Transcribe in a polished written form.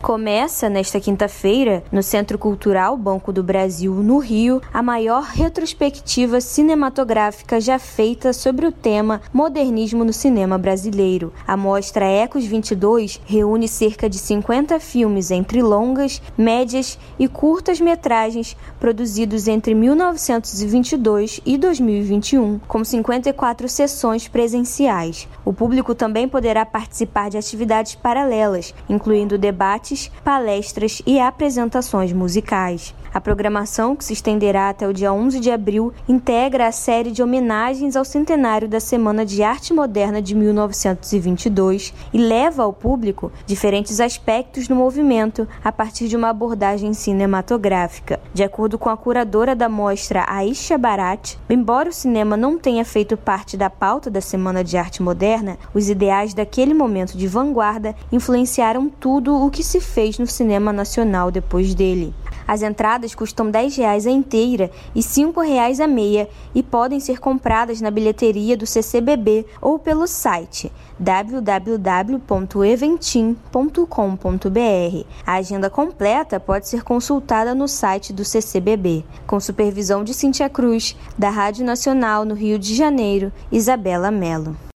Começa, nesta quinta-feira, no Centro Cultural Banco do Brasil, no Rio, a maior retrospectiva cinematográfica já feita sobre o tema modernismo no cinema brasileiro. A mostra Ecos 22 reúne cerca de 50 filmes entre longas, médias e curtas-metragens produzidos entre 1922 e 2021, com 54 sessões presenciais. O público também poderá participar de atividades paralelas, incluindo debates, palestras e apresentações musicais. A programação, que se estenderá até o dia 11 de abril, integra a série de homenagens ao centenário da Semana de Arte Moderna de 1922 e leva ao público diferentes aspectos do movimento a partir de uma abordagem cinematográfica. De acordo com a curadora da mostra, Aisha Barat, embora o cinema não tenha feito parte da pauta da Semana de Arte Moderna, os ideais daquele momento de vanguarda influenciaram tudo o que se fez no cinema nacional depois dele. As entradas custam R$10 a inteira e R$5 a meia e podem ser compradas na bilheteria do CCBB ou pelo site www.eventim.com.br. A agenda completa pode ser consultada no site do CCBB. Com supervisão de Cíntia Cruz, da Rádio Nacional no Rio de Janeiro, Isabela Mello.